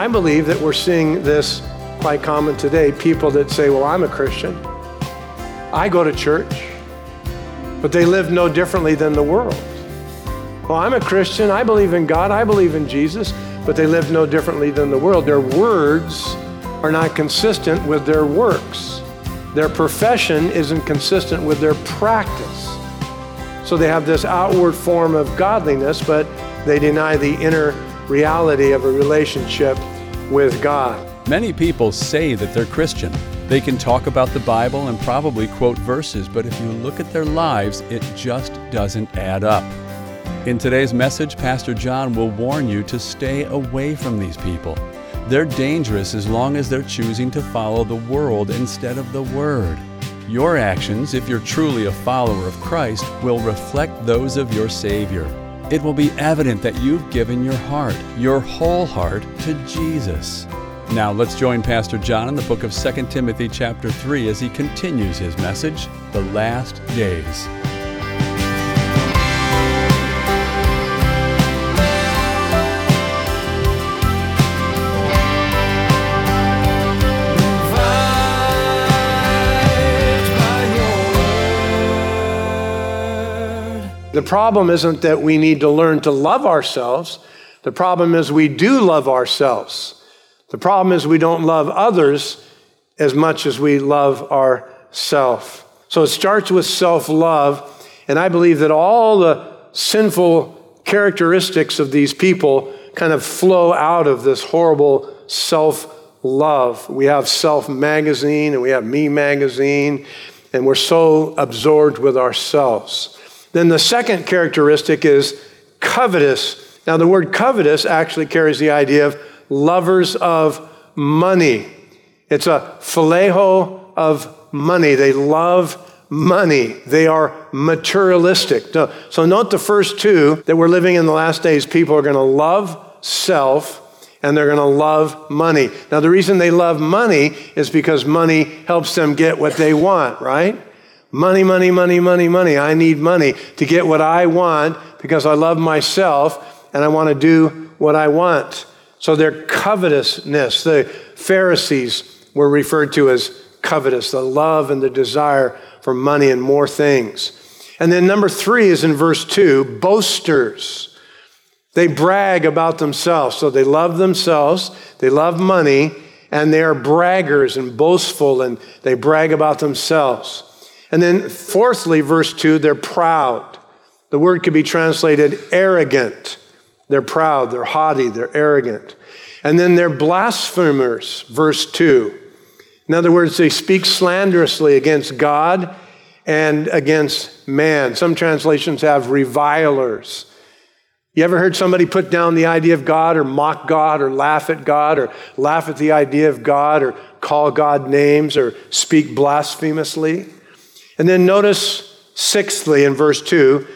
I believe that we're seeing this quite common today. People that say, well, I'm a Christian. I go to church, but they live no differently than the world. Well, I'm a Christian. I believe in God. I believe in Jesus, but they live no differently than the world. Their words are not consistent with their works. Their profession isn't consistent with their practice. So they have this outward form of godliness, but they deny the inner reality of a relationship with God. Many people say that they're Christian. They can talk about the Bible and probably quote verses, but if you look at their lives, it just doesn't add up. In today's message, Pastor John will warn you to stay away from these people. They're dangerous as long as they're choosing to follow the world instead of the Word. Your actions, if you're truly a follower of Christ, will reflect those of your Savior. It will be evident that you've given your heart, your whole heart, to Jesus. Now let's join Pastor John in the book of 2 Timothy chapter 3 as he continues his message, The Last Days. The problem isn't that we need to learn to love ourselves. The problem is we do love ourselves. The problem is we don't love others as much as we love ourselves. So it starts with self-love, and I believe that all the sinful characteristics of these people kind of flow out of this horrible self-love. We have Self magazine and we have Me magazine, and we're so absorbed with ourselves. Then the second characteristic is covetous. Now the word covetous actually carries the idea of lovers of money. It's a phileo of money. They love money. They are materialistic. So note the first two, that we're living in the last days. People are going to love self and they're going to love money. Now the reason they love money is because money helps them get what they want, right? Money, money, money, money, money. I need money to get what I want because I love myself and I want to do what I want. So their covetousness, the Pharisees were referred to as covetous, the love and the desire for money and more things. And then number 3 is in verse 2, boasters. They brag about themselves. So they love themselves, they love money, and they are braggers and boastful, and they brag about themselves. And then fourthly, verse 2, they're proud. The word could be translated arrogant. They're proud, they're haughty, they're arrogant. And then they're blasphemers, verse 2. In other words, they speak slanderously against God and against man. Some translations have revilers. You ever heard somebody put down the idea of God or mock God or laugh at God or laugh at the idea of God or call God names or speak blasphemously? And then notice sixthly in verse 2,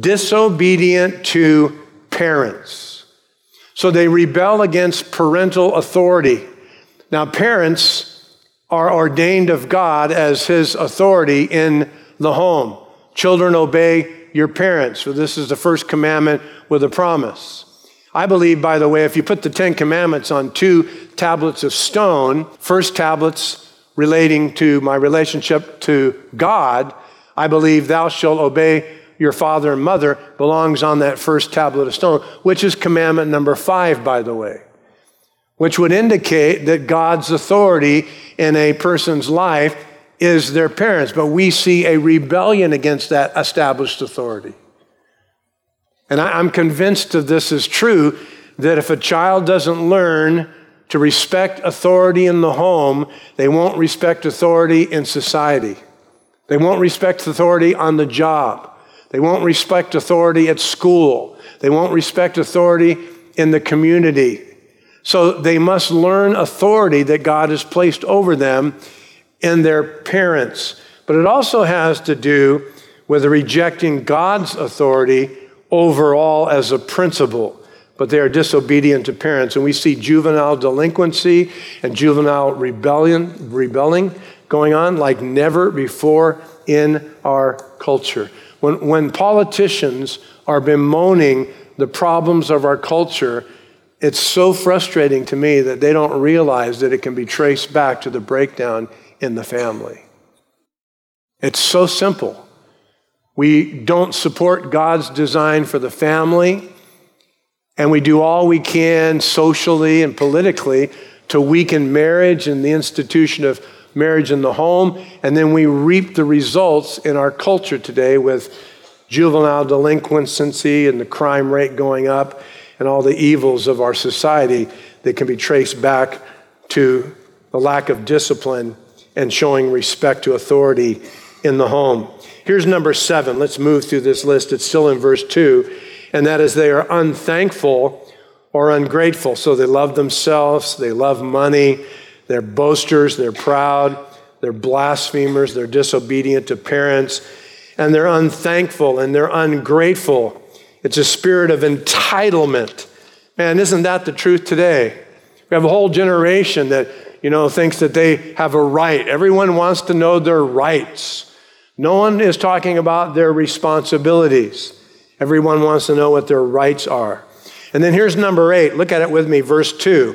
disobedient to parents. So they rebel against parental authority. Now parents are ordained of God as his authority in the home. Children, obey your parents, for this is the first commandment with a promise. I believe, by the way, if you put the 10 commandments on 2 tablets of stone, first tablets relating to my relationship to God, I believe thou shalt obey your father and mother belongs on that first tablet of stone, which is commandment number 5, by the way, which would indicate that God's authority in a person's life is their parents. But we see a rebellion against that established authority. And I'm convinced that this is true, that if a child doesn't learn to respect authority in the home, they won't respect authority in society. They won't respect authority on the job. They won't respect authority at school. They won't respect authority in the community. So they must learn authority that God has placed over them in their parents. But it also has to do with rejecting God's authority overall as a principle. But they are disobedient to parents. And we see juvenile delinquency and juvenile rebelling going on like never before in our culture. When politicians are bemoaning the problems of our culture It's so frustrating to me that they don't realize that it can be traced back to the breakdown in the family. It's so simple. We don't support God's design for the family, and we do all we can socially and politically to weaken marriage and the institution of marriage in the home, and then we reap the results in our culture today with juvenile delinquency and the crime rate going up and all the evils of our society that can be traced back to the lack of discipline and showing respect to authority in the home. Here's number 7. Let's move through this list. It's still in verse 2, and that is they are unthankful or ungrateful. So they love themselves, they love money, they're boasters, they're proud, they're blasphemers, they're disobedient to parents, and they're unthankful and they're ungrateful. It's a spirit of entitlement. Man, isn't that the truth today? We have a whole generation that, thinks that they have a right. Everyone wants to know their rights. No one is talking about their responsibilities. Everyone wants to know what their rights are. And then here's number 8. Look at it with me, verse 2.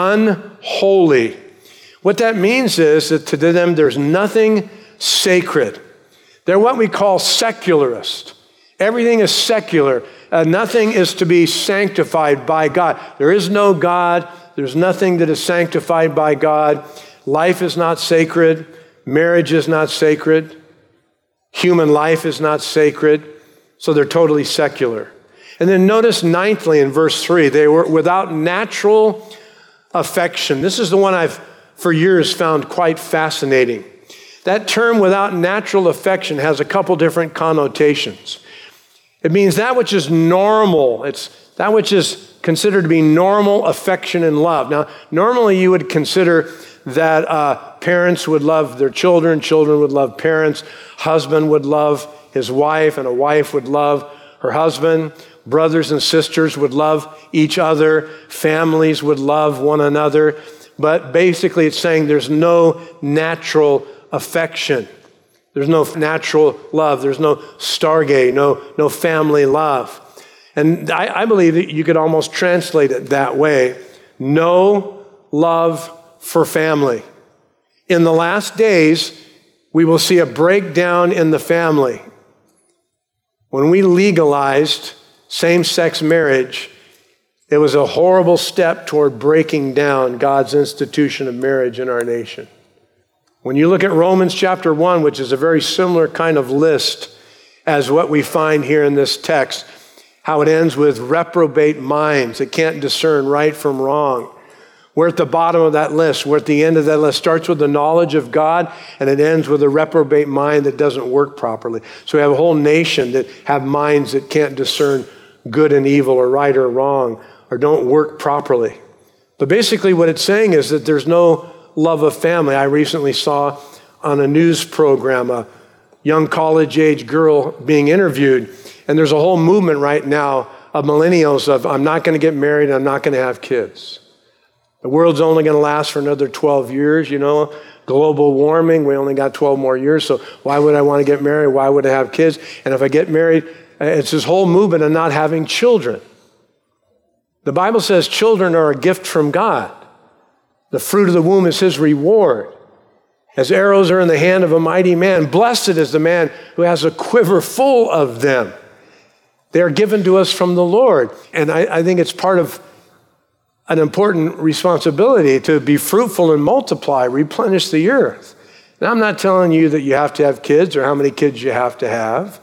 Unholy. What that means is that to them there's nothing sacred. They're what we call secularists. Everything is secular. Nothing is to be sanctified by God. There is no God. There's nothing that is sanctified by God. Life is not sacred. Marriage is not sacred. Human life is not sacred. So they're totally secular. And then notice ninthly in verse 3, they were without natural affection. This is the one I've for years found quite fascinating. That term without natural affection has a couple different connotations. It means that which is normal. It's that which is considered to be normal affection and love. Now, normally you would consider that parents would love their children, children would love parents, husband would love his wife, and a wife would love her husband. Brothers and sisters would love each other. Families would love one another. But basically it's saying there's no natural affection. There's no natural love. There's no storge, no family love. And I believe that you could almost translate it that way. No love for family. In the last days, we will see a breakdown in the family. When we legalized same-sex marriage, it was a horrible step toward breaking down God's institution of marriage in our nation. When you look at Romans chapter 1, which is a very similar kind of list as what we find here in this text, how it ends with reprobate minds that can't discern right from wrong. We're at the bottom of that list. We're at the end of that list. It starts with the knowledge of God, and it ends with a reprobate mind that doesn't work properly. So we have a whole nation that have minds that can't discern good and evil or right or wrong or don't work properly. But basically what it's saying is that there's no love of family. I recently saw on a news program a young college-age girl being interviewed, and there's a whole movement right now of millennials of, I'm not going to get married, I'm not going to have kids. The world's only going to last for another 12 years, global warming, we only got 12 more years, so why would I want to get married? Why would I have kids? And if I get married, it's this whole movement of not having children. The Bible says children are a gift from God. The fruit of the womb is his reward. As arrows are in the hand of a mighty man, blessed is the man who has a quiver full of them. They are given to us from the Lord. And I think it's part of an important responsibility to be fruitful and multiply, replenish the earth. Now, I'm not telling you that you have to have kids or how many kids you have to have,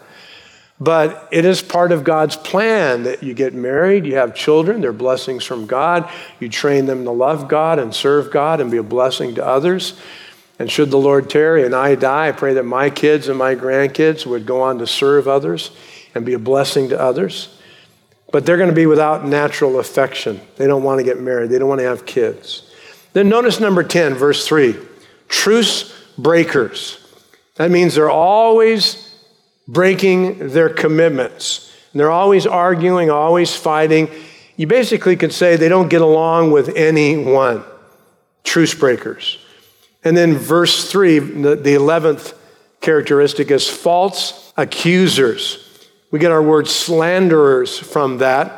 but it is part of God's plan that you get married, you have children, they're blessings from God, you train them to love God and serve God and be a blessing to others. And should the Lord tarry and I die, I pray that my kids and my grandkids would go on to serve others and be a blessing to others. But they're going to be without natural affection. They don't want to get married. They don't want to have kids. Then notice number 10, verse 3, truce breakers. That means they're always breaking their commitments. And they're always arguing, always fighting. You basically could say they don't get along with anyone. Truce breakers. And then verse 3, the 11th characteristic is false accusers. We get our word slanderers from that,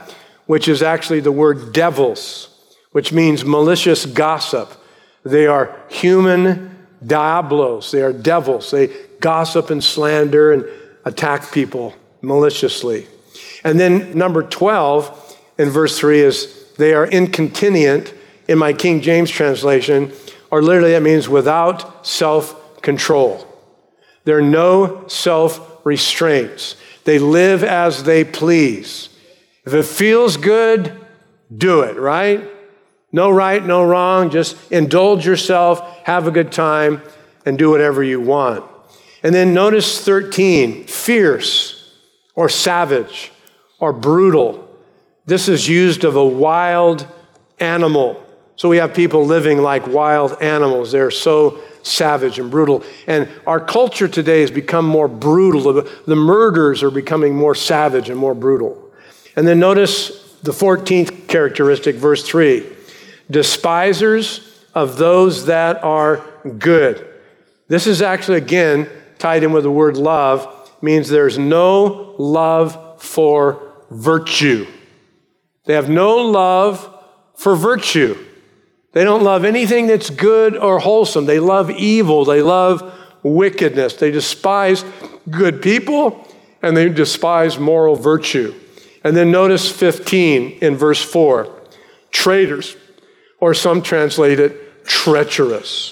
which is actually the word devils, which means malicious gossip. They are human diablos. They are devils. They gossip and slander and attack people maliciously. And then number 12 in verse 3 is they are incontinent in my King James translation, or literally that means without self-control. There are no self-restraints. They live as they please. If it feels good, do it, right? No right, no wrong. Just indulge yourself, have a good time, and do whatever you want. And then notice 13, fierce or savage or brutal. This is used of a wild animal. So we have people living like wild animals. They're so savage and brutal. And our culture today has become more brutal. The murders are becoming more savage and more brutal. And then notice the 14th characteristic, verse 3. Despisers of those that are good. This is actually, again, tied in with the word love. It means there's no love for virtue. They have no love for virtue. They don't love anything that's good or wholesome. They love evil. They love wickedness. They despise good people, and they despise moral virtue. And then notice 15 in verse 4. Traitors, or some translate it, treacherous.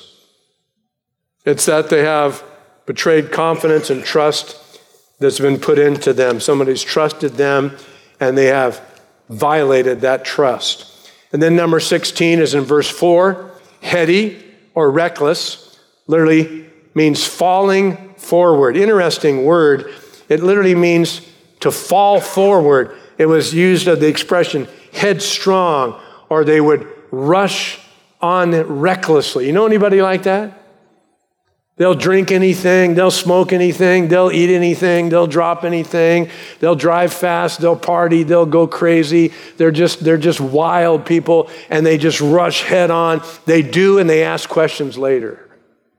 It's that they have betrayed confidence and trust that's been put into them. Somebody's trusted them, and they have violated that trust. And then number 16 is in verse 4, heady or reckless, literally means falling forward. Interesting word. It literally means to fall forward. It was used of the expression headstrong, or they would rush on recklessly. You know anybody like that? They'll drink anything, they'll smoke anything, they'll eat anything, they'll drop anything, they'll drive fast, they'll party, they'll go crazy. They're just wild people, and they just rush head on. They do, and they ask questions later.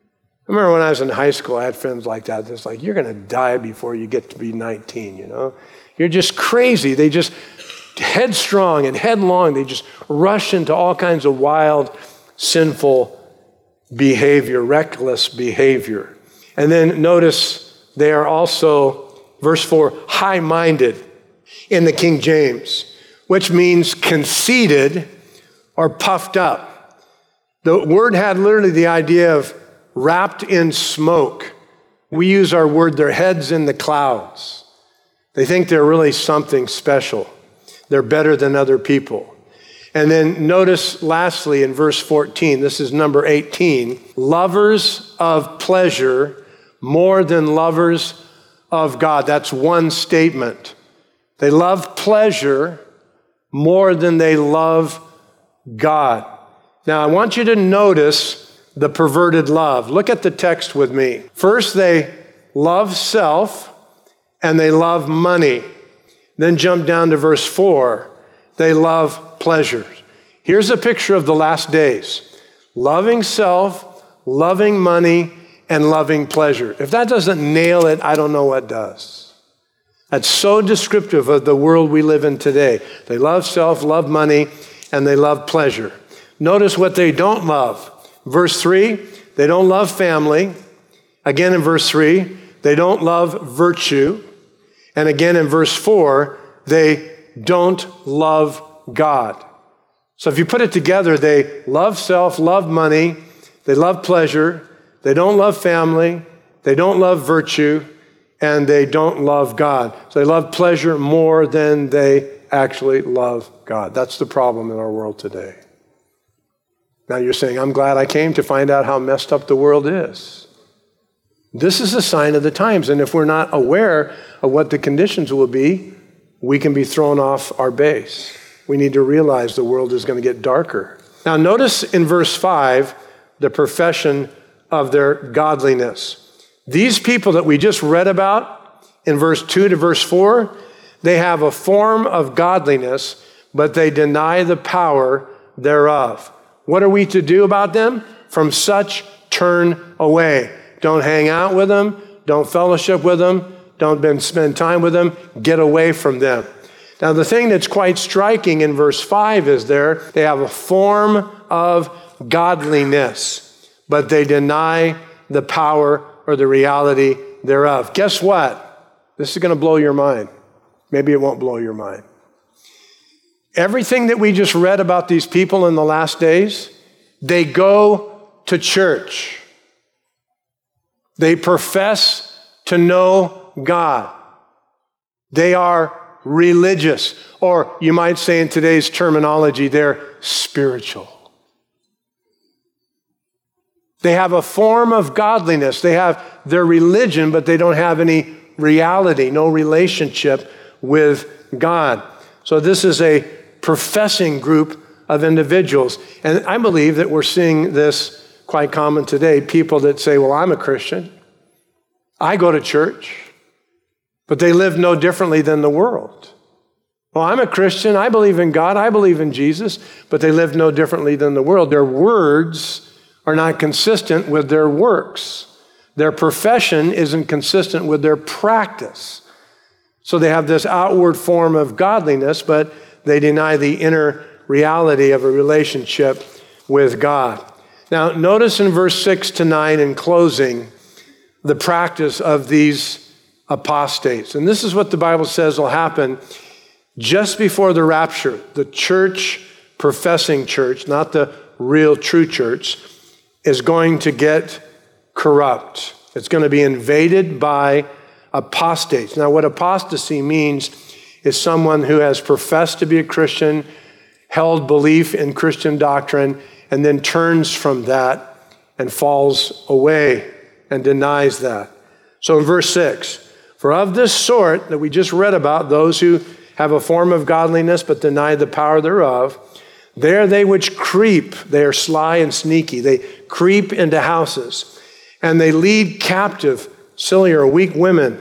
I remember when I was in high school, I had friends like that. It's like, you're going to die before you get to be 19, you know? You're just crazy. They just headstrong and headlong. They just rush into all kinds of wild, sinful behavior, reckless behavior. And then notice they are also, verse 4, high-minded in the King James, which means conceited or puffed up. The word had literally the idea of wrapped in smoke. We use our word, their heads in the clouds. They think they're really something special. They're better than other people. And then notice lastly in verse 14, this is number 18, lovers of pleasure more than lovers of God. That's one statement. They love pleasure more than they love God. Now I want you to notice the perverted love. Look at the text with me. First, they love self and they love money. Then jump down to verse 4. They love pleasures. Here's a picture of the last days. Loving self, loving money, and loving pleasure. If that doesn't nail it, I don't know what does. That's so descriptive of the world we live in today. They love self, love money, and they love pleasure. Notice what they don't love. Verse 3, they don't love family. Again in verse 3, they don't love virtue. And again in verse 4, they don't love God. So if you put it together, they love self, love money, they love pleasure, they don't love family, they don't love virtue, and they don't love God. So they love pleasure more than they actually love God. That's the problem in our world today. Now you're saying, I'm glad I came to find out how messed up the world is. This is a sign of the times, and if we're not aware of what the conditions will be, we can be thrown off our base. We need to realize the world is going to get darker. Now notice in verse 5, the profession of their godliness. These people that we just read about in verse 2 to verse 4, they have a form of godliness, but they deny the power thereof. What are we to do about them? From such turn away. Don't hang out with them. Don't fellowship with them. Don't spend time with them. Get away from them. Now, the thing that's quite striking in verse 5 is they have a form of godliness, but they deny the power or the reality thereof. Guess what? This is going to blow your mind. Maybe it won't blow your mind. Everything that we just read about these people in the last days, they go to church. They profess to know God. They are religious, or you might say in today's terminology, they're spiritual. They have a form of godliness. They have their religion, but they don't have any reality, no relationship with God. So this is a professing group of individuals. And I believe that we're seeing this quite common today. People that say, well, I'm a Christian. I go to church. But they live no differently than the world. Well, I'm a Christian. I believe in God. I believe in Jesus. But they live no differently than the world. Their words are not consistent with their works. Their profession isn't consistent with their practice. So they have this outward form of godliness, but they deny the inner reality of a relationship with God. Now, notice in verse 6 to 9 in closing, the practice of these apostates. And this is what the Bible says will happen just before the rapture. The church, professing church, not the real true church, is going to get corrupt. It's going to be invaded by apostates. Now, what apostasy means is someone who has professed to be a Christian, held belief in Christian doctrine, and then turns from that and falls away and denies that. So in verse 6, for of this sort that we just read about, those who have a form of godliness but deny the power thereof, they are they which creep. They are sly and sneaky. They creep into houses, and they lead captive silly or weak women,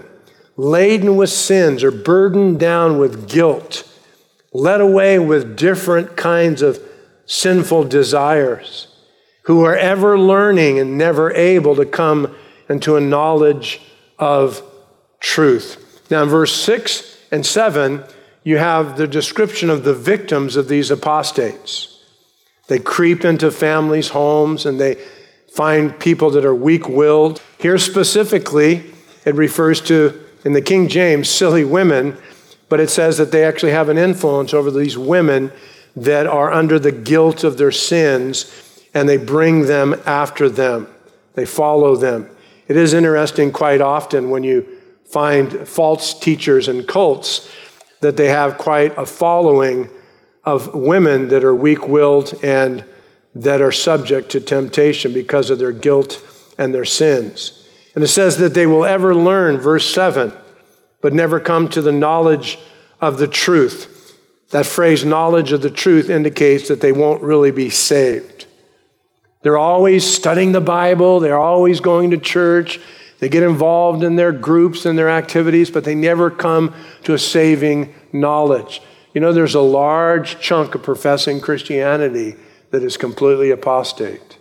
laden with sins or burdened down with guilt, led away with different kinds of sinful desires, who are ever learning and never able to come into a knowledge of truth. Now in verse 6 and 7, you have the description of the victims of these apostates. They creep into families' homes and they find people that are weak-willed. Here specifically, it refers to, in the King James, silly women, but it says that they actually have an influence over these women that are under the guilt of their sins, and they bring them after them. They follow them. It is interesting quite often when you find false teachers and cults that they have quite a following of women that are weak-willed and that are subject to temptation because of their guilt and their sins. And it says that they will ever learn, verse 7, but never come to the knowledge of the truth. That phrase, knowledge of the truth, indicates that they won't really be saved. They're always studying the Bible. They're always going to church. They get involved in their groups and their activities, but they never come to a saving knowledge. You know, there's a large chunk of professing Christianity that is completely apostate.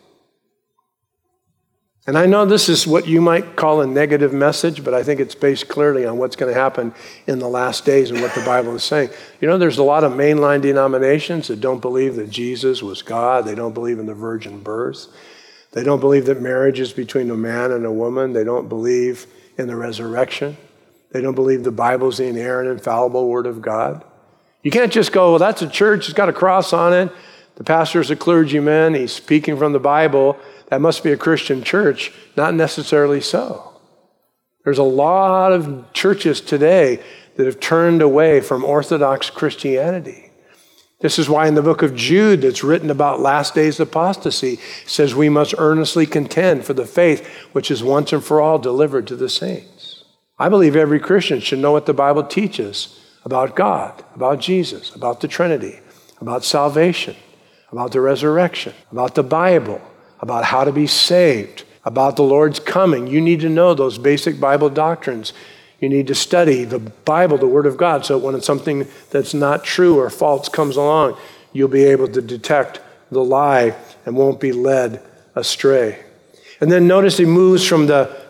And I know this is what you might call a negative message, but I think it's based clearly on what's going to happen in the last days and what the Bible is saying. You know, there's a lot of mainline denominations that don't believe that Jesus was God. They don't believe in the virgin birth. They don't believe that marriage is between a man and a woman. They don't believe in the resurrection. They don't believe the Bible is the inerrant, infallible Word of God. You can't just go, well, that's a church. It's got a cross on it. The pastor's a clergyman. He's speaking from the Bible. That must be a Christian church. Not necessarily so. There's a lot of churches today that have turned away from Orthodox Christianity. This is why in the book of Jude that's written about last days apostasy says we must earnestly contend for the faith which is once and for all delivered to the saints. I believe every Christian should know what the Bible teaches about God, about Jesus, about the Trinity, about salvation, about the resurrection, about the Bible, about how to be saved, about the Lord's coming. You need to know those basic Bible doctrines. You need to study the Bible, the Word of God, so when it's something that's not true or false comes along, you'll be able to detect the lie and won't be led astray. And then notice he moves from the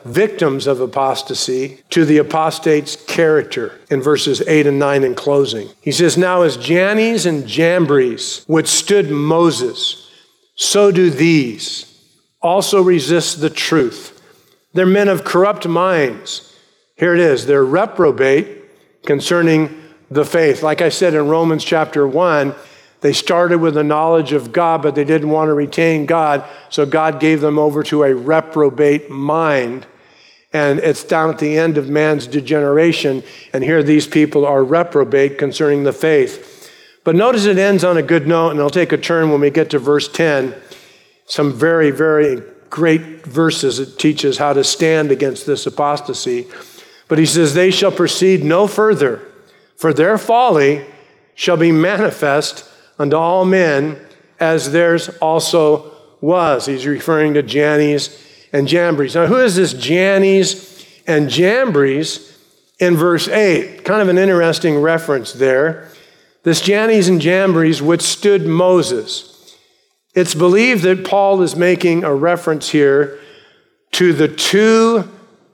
victims of apostasy to the apostate's character in verses 8 and 9 in closing. He says, now as Jannes and Jambres withstood Moses, so do these also resist the truth. They're men of corrupt minds. Here it is. They're reprobate concerning the faith. Like I said in Romans chapter 1, they started with the knowledge of God, but they didn't want to retain God, so God gave them over to a reprobate mind. And it's down at the end of man's degeneration, and here these people are reprobate concerning the faith. But notice it ends on a good note, and I'll take a turn when we get to verse 10. Some very, very great verses that teaches how to stand against this apostasy. But he says, they shall proceed no further, for their folly shall be manifest unto all men, as theirs also was. He's referring to Jannes and Jambres. Now, who is this Jannes and Jambres in verse 8? Kind of an interesting reference there. This Jannes and Jambres withstood Moses. It's believed that Paul is making a reference here to the two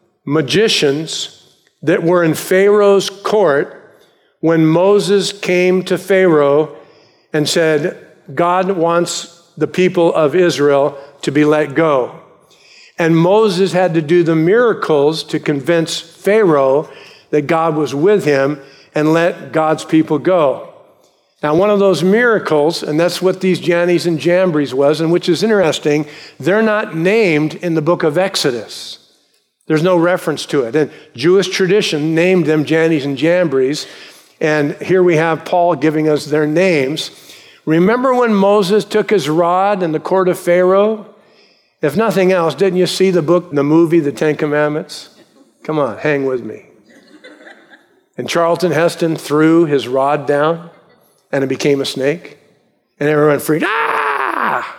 magicians that were in Pharaoh's court when Moses came to Pharaoh and said, God wants the people of Israel to be let go. And Moses had to do the miracles to convince Pharaoh that God was with him and let God's people go. Now, one of those miracles, and that's what these Jannes and Jambres was, and which is interesting, they're not named in the book of Exodus. There's no reference to it. And Jewish tradition named them Jannes and Jambres. And here we have Paul giving us their names. Remember when Moses took his rod in the court of Pharaoh? If nothing else, didn't you see the movie, The Ten Commandments? Come on, hang with me. And Charlton Heston threw his rod down and it became a snake. And everyone freaked, ah!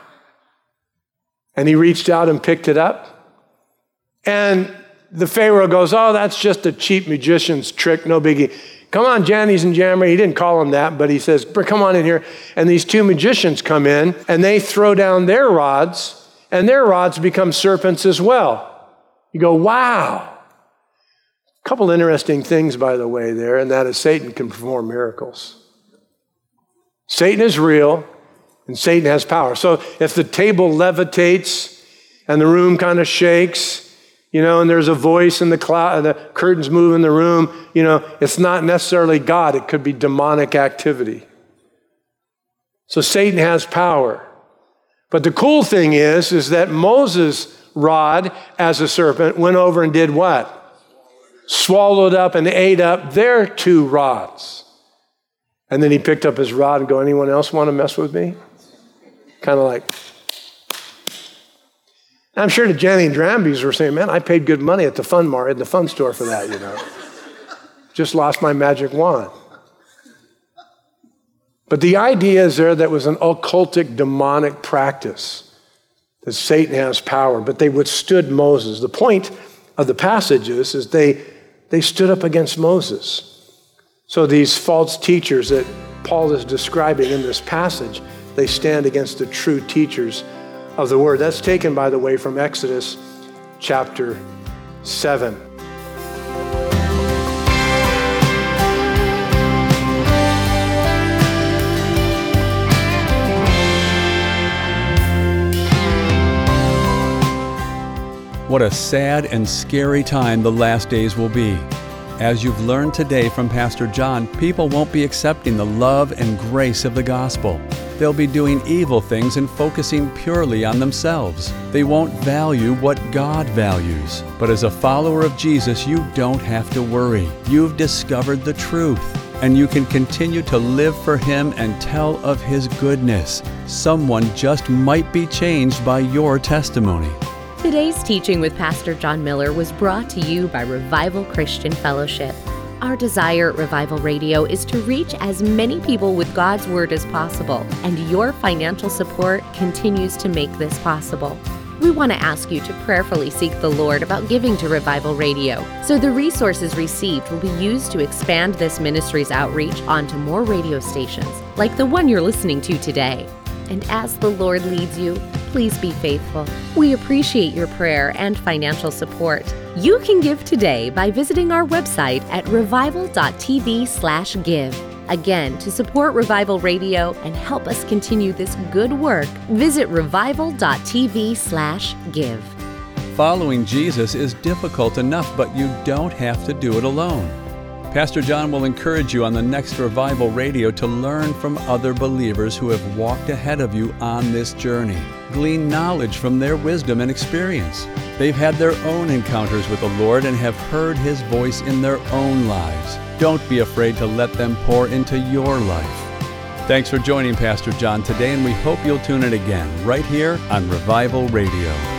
And he reached out and picked it up. And the Pharaoh goes, oh, that's just a cheap magician's trick, no biggie. Come on, Jannes and Jambres. He didn't call them that, but he says, come on in here. And these two magicians come in, and they throw down their rods, and their rods become serpents as well. You go, wow. A couple interesting things, by the way, there, and that is Satan can perform miracles. Satan is real, and Satan has power. So if the table levitates, and the room kind of shakes, and there's a voice in the cloud, the curtains move in the room, it's not necessarily God. It could be demonic activity. So Satan has power. But the cool thing is that Moses' rod as a serpent went over and did what? Swallowed up and ate up their two rods. And then he picked up his rod and go, anyone else want to mess with me? Kind of like... I'm sure the Jannes and Jambres were saying, man, I paid good money at the fun store for that, Just lost my magic wand. But the idea is there that was an occultic, demonic practice, that Satan has power, but they withstood Moses. The point of the passage is they stood up against Moses. So these false teachers that Paul is describing in this passage, they stand against the true teachers of the word. That's taken, by the way, from Exodus chapter 7. What a sad and scary time the last days will be. As you've learned today from Pastor John, people won't be accepting the love and grace of the gospel. They'll be doing evil things and focusing purely on themselves. They won't value what God values. But as a follower of Jesus, you don't have to worry. You've discovered the truth, and you can continue to live for Him and tell of His goodness. Someone just might be changed by your testimony. Today's teaching with Pastor John Miller was brought to you by Revival Christian Fellowship. Our desire at Revival Radio is to reach as many people with God's Word as possible, and your financial support continues to make this possible. We want to ask you to prayerfully seek the Lord about giving to Revival Radio, so the resources received will be used to expand this ministry's outreach onto more radio stations, like the one you're listening to today. And as the Lord leads you, Please be faithful. We appreciate your prayer and financial support. You can give today by visiting our website at revival.tv/give. Again, to support Revival Radio and help us continue this good work, visit revival.tv/give. Following Jesus is difficult enough, but you don't have to do it alone. Pastor John will encourage you on the next Revival Radio to learn from other believers who have walked ahead of you on this journey. Glean knowledge from their wisdom and experience. They've had their own encounters with the Lord and have heard His voice in their own lives. Don't be afraid to let them pour into your life. Thanks for joining Pastor John today, and we hope you'll tune in again right here on Revival Radio.